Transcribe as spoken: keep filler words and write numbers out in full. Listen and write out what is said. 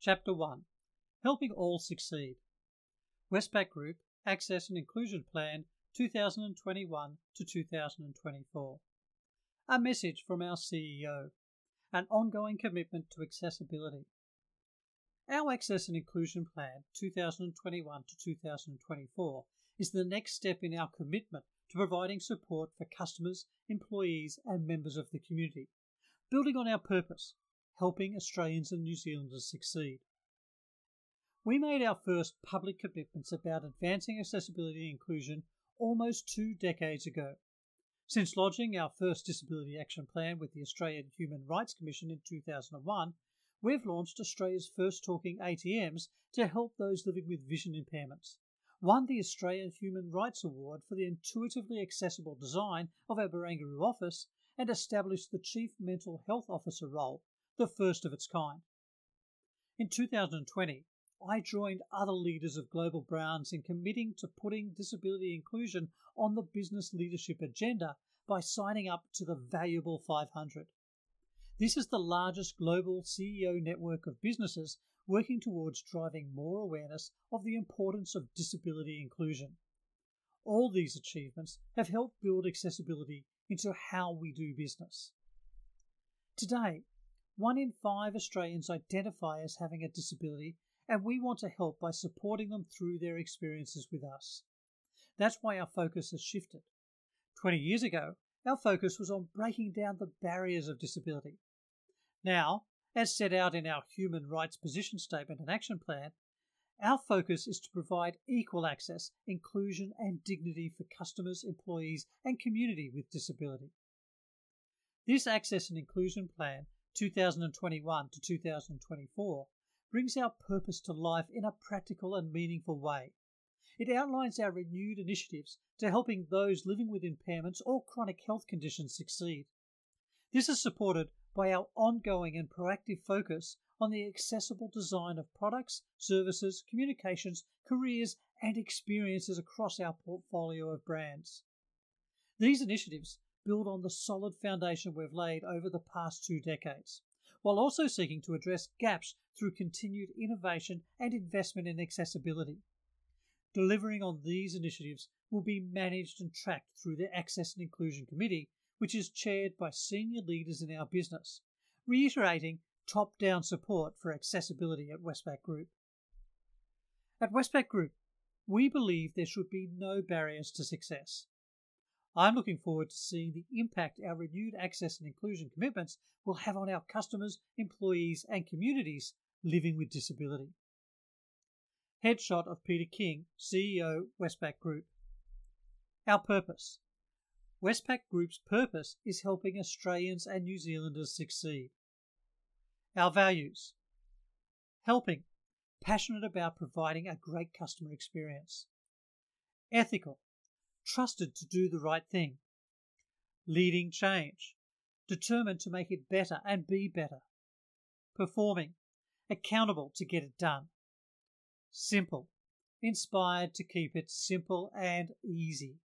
Chapter one. Helping All Succeed. Westpac Group Access and Inclusion Plan twenty twenty-one to two thousand twenty-four. A message from our C E O. An ongoing commitment to accessibility. Our Access and Inclusion Plan twenty twenty-one to two thousand twenty-four is the next step in our commitment to providing support for customers, employees and members of the community, building on our purpose, helping Australians and New Zealanders succeed. We made our first public commitments about advancing accessibility and inclusion almost two decades ago. Since lodging our first Disability Action Plan with the Australian Human Rights Commission in two thousand one, we've launched Australia's first talking A T Ms to help those living with vision impairments, won the Australian Human Rights Award for the intuitively accessible design of our Barangaroo office, and established the Chief Mental Health Officer role, the first of its kind. In two thousand twenty, I joined other leaders of global brands in committing to putting disability inclusion on the business leadership agenda by signing up to the Valuable five hundred. This is the largest global C E O network of businesses working towards driving more awareness of the importance of disability inclusion. All these achievements have helped build accessibility into how we do business. Today, one in five Australians identify as having a disability, and we want to help by supporting them through their experiences with us. That's why our focus has shifted. twenty years ago, our focus was on breaking down the barriers of disability. Now, as set out in our Human Rights Position Statement and Action Plan, our focus is to provide equal access, inclusion and dignity for customers, employees and community with disability. This Access and Inclusion Plan twenty twenty-one to two thousand twenty-four brings our purpose to life in a practical and meaningful way. It outlines our renewed initiatives to helping those living with impairments or chronic health conditions succeed. This is supported by our ongoing and proactive focus on the accessible design of products, services, communications, careers and experiences across our portfolio of brands. These initiatives build on the solid foundation we've laid over the past two decades, while also seeking to address gaps through continued innovation and investment in accessibility. Delivering on these initiatives will be managed and tracked through the Access and Inclusion Committee, which is chaired by senior leaders in our business, reiterating top-down support for accessibility at Westpac Group. At Westpac Group, we believe there should be no barriers to success. I'm looking forward to seeing the impact our renewed access and inclusion commitments will have on our customers, employees and communities living with disability. Headshot of Peter King, C E O, Westpac Group. Our purpose. Westpac Group's purpose is helping Australians and New Zealanders succeed. Our values. Helping. Passionate about providing a great customer experience. Ethical. Trusted to do the right thing. Leading change. Determined to make it better and be better. Performing. Accountable to get it done. Simple. Inspired to keep it simple and easy.